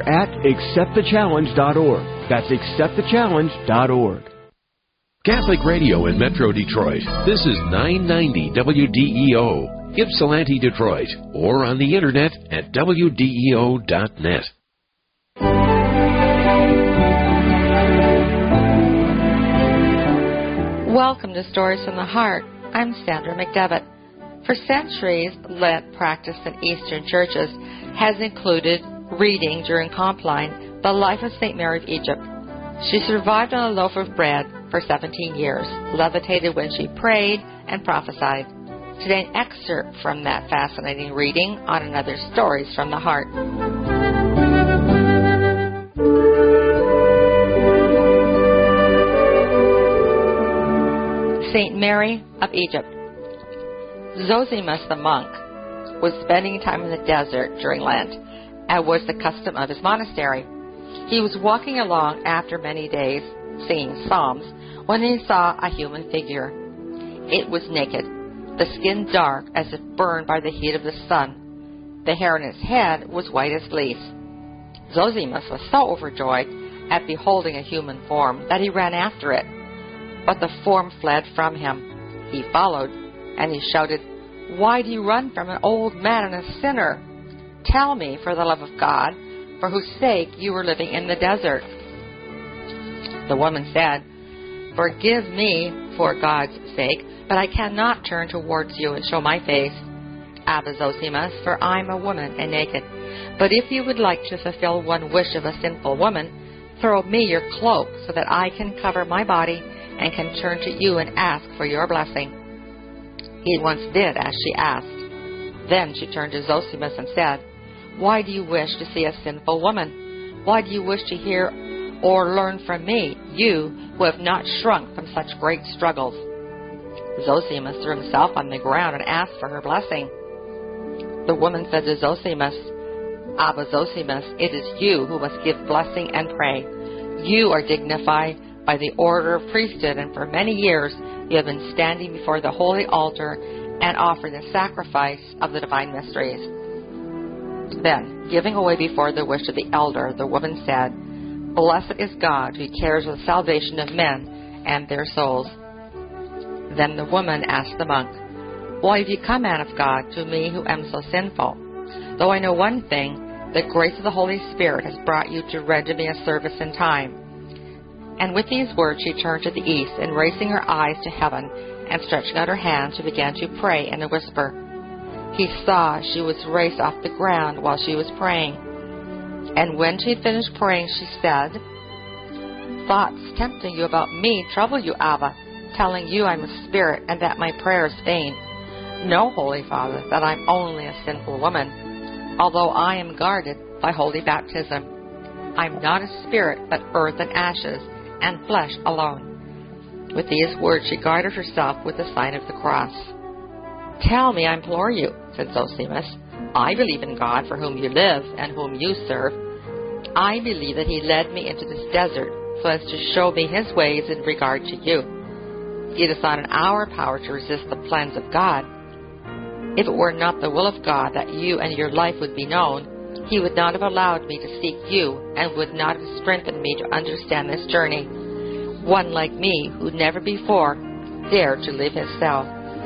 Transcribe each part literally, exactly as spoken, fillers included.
at accept the challenge dot org. That's accept the challenge dot org. Catholic Radio in Metro Detroit. This is nine ninety W D E O, Ypsilanti, Detroit, or on the internet at W D E O dot net. Welcome to Stories from the Heart. I'm Sandra McDevitt. For centuries, Lent practice in Eastern churches has included reading during Compline the life of Saint Mary of Egypt. She survived on a loaf of bread for seventeen years, levitated when she prayed, and prophesied. Today, an excerpt from that fascinating reading on another Stories from the Heart. Saint Mary of Egypt. Zosimus the monk was spending time in the desert during Lent, as was the custom of his monastery. He was walking along after many days, singing psalms, when he saw a human figure. It was naked, the skin dark as if burned by the heat of the sun. The hair on its head was white as fleece. Zosimus was so overjoyed at beholding a human form that he ran after it. But the form fled from him. He followed, and he shouted, "Why do you run from an old man and a sinner? Tell me, for the love of God, for whose sake you were living in the desert." The woman said, "Forgive me for God's sake, but I cannot turn towards you and show my face, Abba Zosimus, for I am a woman and naked. But if you would like to fulfill one wish of a sinful woman, throw me your cloak so that I can cover my body and can turn to you and ask for your blessing." He at once did as she asked. Then she turned to Zosimus and said, "Why do you wish to see a sinful woman? Why do you wish to hear or learn from me, you who have not shrunk from such great struggles?" Zosimus threw himself on the ground and asked for her blessing. The woman said to Zosimus, "Abba Zosimus, it is you who must give blessing and pray. You are dignified by the order of priesthood, and for many years you have been standing before the holy altar and offering the sacrifice of the divine mysteries." Then, giving away before the wish of the elder, the woman said, "Blessed is God who cares for the salvation of men and their souls." Then the woman asked the monk, "Why have you come, man of God, to me who am so sinful? Though I know one thing, the grace of the Holy Spirit has brought you to render me a service in time." And with these words she turned to the east, and raising her eyes to heaven and stretching out her hands, she began to pray in a whisper. He saw she was raised off the ground while she was praying. And when she had finished praying, she said, "Thoughts tempting you about me trouble you, Abba, telling you I'm a spirit and that my prayer is vain. Know, Holy Father, that I'm only a sinful woman, although I am guarded by holy baptism. I'm not a spirit, but earth and ashes, and flesh alone." With these words she guarded herself with the sign of the cross. "Tell me, I implore you," said Zosimus. "I believe in God, for whom you live and whom you serve. I believe that he led me into this desert so as to show me his ways in regard to you. It is not in our power to resist the plans of God. If it were not the will of God that you and your life would be known, he would not have allowed me to seek you and would not have strengthened me to understand this journey, one like me who never before dared to leave his cell."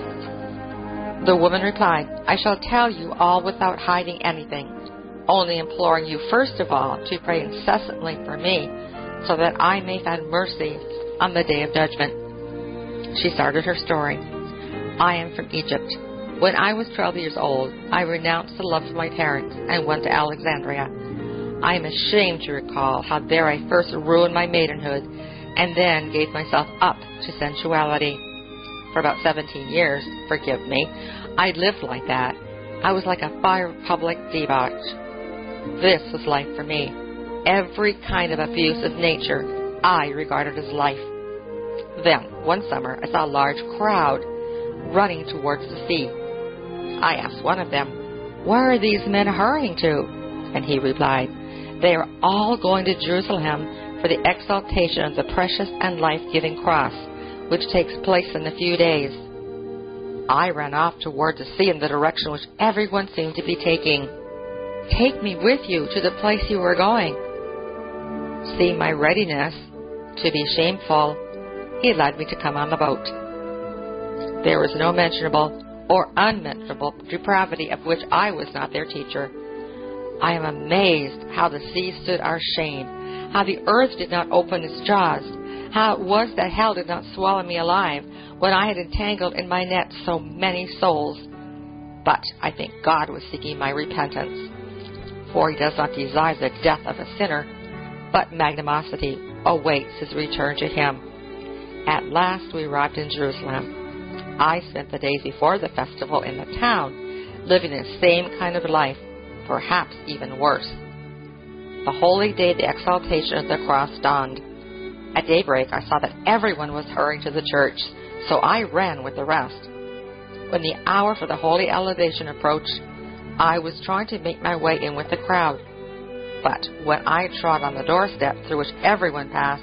The woman replied, "I shall tell you all without hiding anything, only imploring you first of all to pray incessantly for me, so that I may find mercy on the day of judgment." She started her story. "I am from Egypt. When I was twelve years old, I renounced the love of my parents and went to Alexandria. I am ashamed to recall how there I first ruined my maidenhood and then gave myself up to sensuality. For about seventeen years, forgive me, I lived like that. I was like a fire of public debauch. This was life for me. Every kind of abuse of nature I regarded as life. Then, one summer, I saw a large crowd running towards the sea. I asked one of them, 'Where are these men hurrying to?' And he replied, 'They are all going to Jerusalem for the exaltation of the precious and life-giving cross, which takes place in a few days.' I ran off toward the sea in the direction which everyone seemed to be taking. Take me with you to the place you are going. Seeing my readiness to be shameful, he led me to come on the boat. There was no mentionable or unmentionable depravity of which I was not their teacher. I am amazed how the sea stood our shame, how the earth did not open its jaws, how it was that hell did not swallow me alive when I had entangled in my net so many souls. But I think God was seeking my repentance, for he does not desire the death of a sinner, but magnanimity awaits his return to him. At last we arrived in Jerusalem. I spent the days before the festival in the town, living the same kind of life, perhaps even worse. The holy day, the exaltation of the cross dawned. At daybreak, I saw that everyone was hurrying to the church, so I ran with the rest. When the hour for the holy elevation approached, I was trying to make my way in with the crowd. But when I trod on the doorstep through which everyone passed,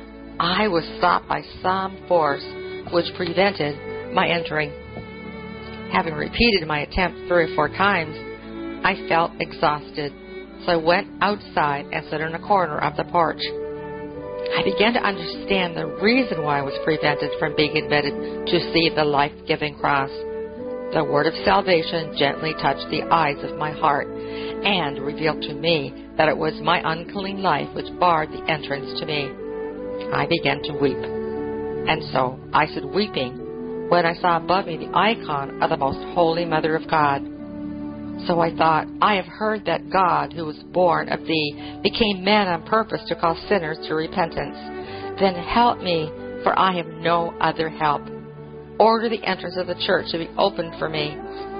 I was stopped by some force which prevented my entering. Having repeated my attempt three or four times, I felt exhausted, so I went outside and stood in a corner of the porch. I began to understand the reason why I was prevented from being admitted to see the life-giving cross. The word of salvation gently touched the eyes of my heart and revealed to me that it was my unclean life which barred the entrance to me. I began to weep, and so I stood weeping when I saw above me the icon of the most holy Mother of God. So I thought, I have heard that God, who was born of thee, became man on purpose to call sinners to repentance. Then help me, for I have no other help. Order the entrance of the church to be opened for me.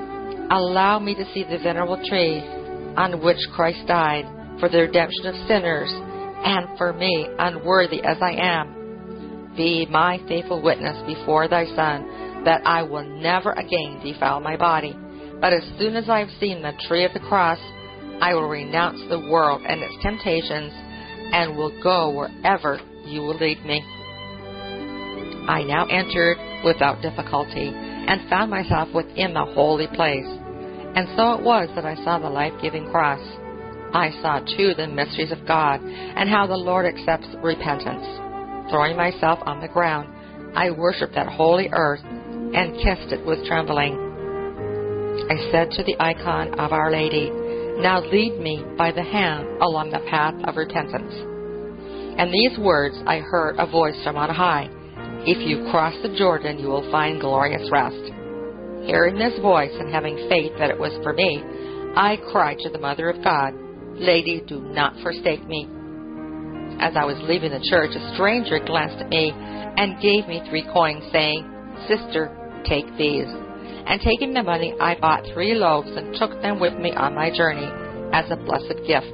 Allow me to see the venerable tree on which Christ died for the redemption of sinners, and for me, unworthy as I am. Be my faithful witness before thy Son that I will never again defile my body. But as soon as I have seen the tree of the cross, I will renounce the world and its temptations and will go wherever you will lead me. I now entered without difficulty and found myself within the holy place. And so it was that I saw the life-giving cross. I saw, too, the mysteries of God and how the Lord accepts repentance. Throwing myself on the ground, I worshipped that holy earth and kissed it with trembling. I said to the icon of Our Lady, now lead me by the hand along the path of repentance. And these words I heard a voice from on high, if you cross the Jordan, you will find glorious rest. Hearing this voice and having faith that it was for me, I cried to the Mother of God, Lady, do not forsake me. As I was leaving the church, a stranger glanced at me and gave me three coins, saying, Sister, take these. And taking the money, I bought three loaves and took them with me on my journey as a blessed gift.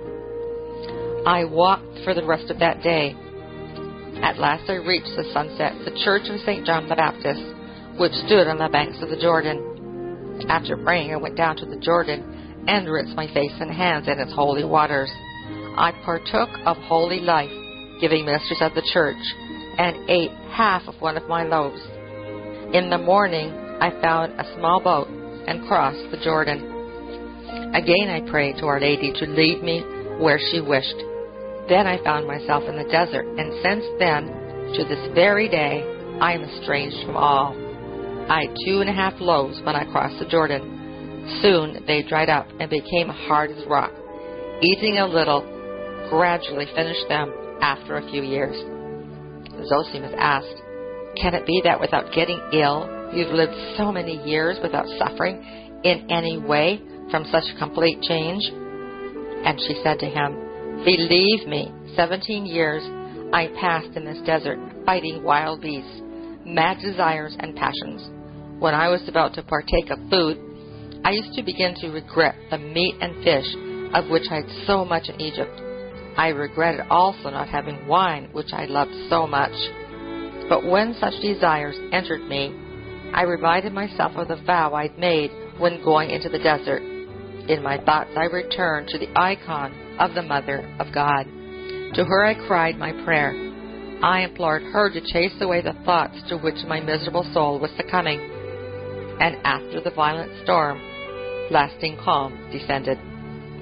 I walked for the rest of that day. At last I reached the sunset, the church of Saint John the Baptist, which stood on the banks of the Jordan. After praying, I went down to the Jordan and rinsed my face and hands in its holy waters. I partook of holy life, giving ministers of the church, and ate half of one of my loaves. In the morning, I found a small boat and crossed the Jordan. Again I prayed to Our Lady to lead me where she wished. Then I found myself in the desert, and since then, to this very day, I am estranged from all. I had two and a half loaves when I crossed the Jordan. Soon they dried up and became hard as rock. Eating a little, gradually finished them after a few years. Zosimus asked, can it be that without getting ill, you've lived so many years without suffering in any way from such complete change? And she said to him, believe me, seventeen years I passed in this desert, fighting wild beasts, mad desires and passions. When I was about to partake of food, I used to begin to regret the meat and fish of which I had so much in Egypt. I regretted also not having wine, which I loved so much. But when such desires entered me, I reminded myself of the vow I'd made when going into the desert. In my thoughts I returned to the icon of the Mother of God. To her I cried my prayer. I implored her to chase away the thoughts to which my miserable soul was succumbing. And after the violent storm, lasting calm descended.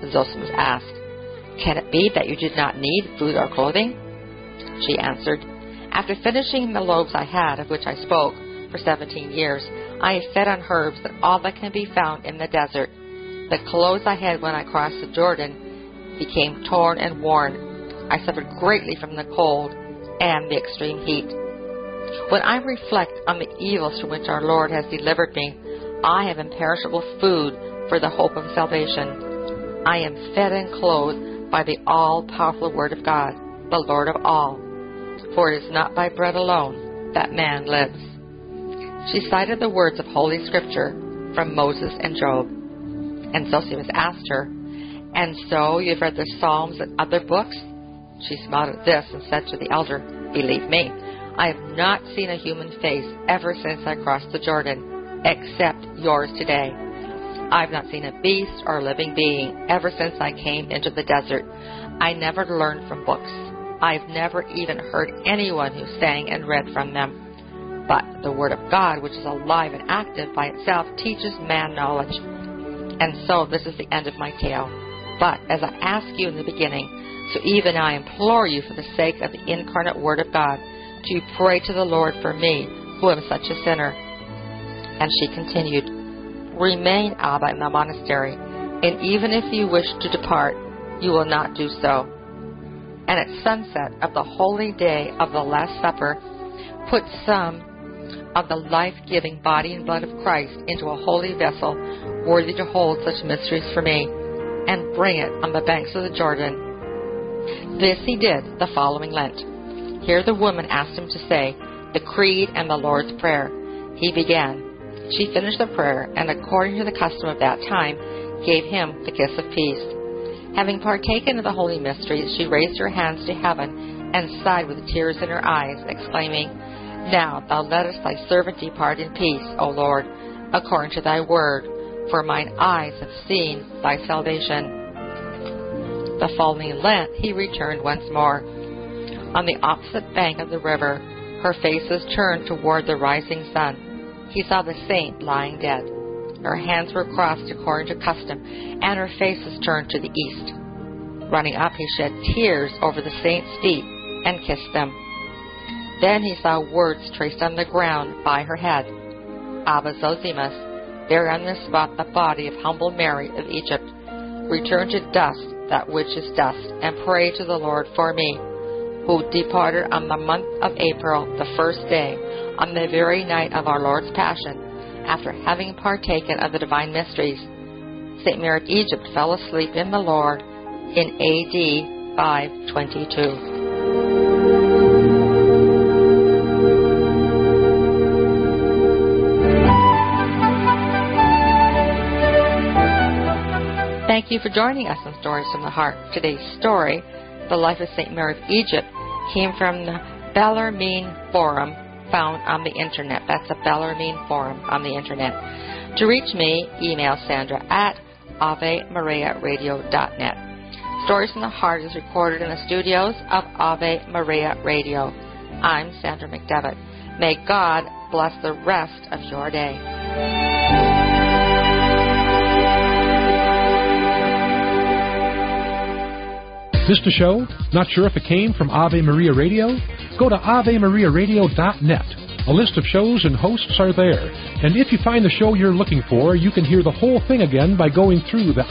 Zosimus asked, "Can it be that you did not need food or clothing?" She answered, "After finishing the loaves I had, of which I spoke, for seventeen years, I have fed on herbs and all that can be found in the desert. The clothes I had when I crossed the Jordan became torn and worn. I suffered greatly from the cold and the extreme heat. When I reflect on the evils from which our Lord has delivered me, I have imperishable food for the hope of salvation. I am fed and clothed by the all-powerful Word of God, the Lord of all. For it is not by bread alone that man lives." She cited the words of Holy Scripture from Moses and Job. And Zosimus asked her, "And so you've read the Psalms and other books?" She smiled at this and said to the elder, "Believe me, I have not seen a human face ever since I crossed the Jordan, except yours today. I've not seen a beast or a living being ever since I came into the desert. I never learned from books. I've never even heard anyone who sang and read from them. But the Word of God, which is alive and active by itself, teaches man knowledge. And so this is the end of my tale. But as I asked you in the beginning, so even I implore you for the sake of the incarnate Word of God, to pray to the Lord for me, who am such a sinner." And she continued, "Remain, Abba, in the monastery, and even if you wish to depart, you will not do so. And at sunset of the holy day of the Last Supper, put some of the life-giving body and blood of Christ into a holy vessel worthy to hold such mysteries for me, and bring it on the banks of the Jordan." This he did the following Lent. Here the woman asked him to say the Creed and the Lord's Prayer. He began. She finished the prayer, and according to the custom of that time, gave him the kiss of peace. Having partaken of the holy mysteries, she raised her hands to heaven and sighed with tears in her eyes, exclaiming, "Now thou lettest thy servant depart in peace, O Lord, according to thy word, for mine eyes have seen thy salvation." The following Lent he returned once more. On the opposite bank of the river, her face was turned toward the rising sun. He saw the saint lying dead. Her hands were crossed according to custom, and her face was turned to the east. Running up, he shed tears over the saint's feet and kissed them. Then he saw words traced on the ground by her head. "Abba Zosimus, bury on this spot the body of humble Mary of Egypt. Return to dust that which is dust, and pray to the Lord for me, who departed on the month of April, the first day, on the very night of our Lord's Passion, after having partaken of the divine mysteries. Saint Mary of Egypt fell asleep in the Lord in A D five twenty-two. Thank you for joining us on Stories from the Heart. Today's story, The Life of Saint Mary of Egypt, came from the Bellarmine Forum found on the Internet. That's a Bellarmine Forum on the Internet. To reach me, email Sandra at ave maria radio dot net. Stories from the Heart is recorded in the studios of Ave Maria Radio. I'm Sandra McDevitt. May God bless the rest of your day. Missed a show? Not sure if it came from Ave Maria Radio? Go to ave maria radio dot net. A list of shows and hosts are there. And if you find the show you're looking for, you can hear the whole thing again by going through the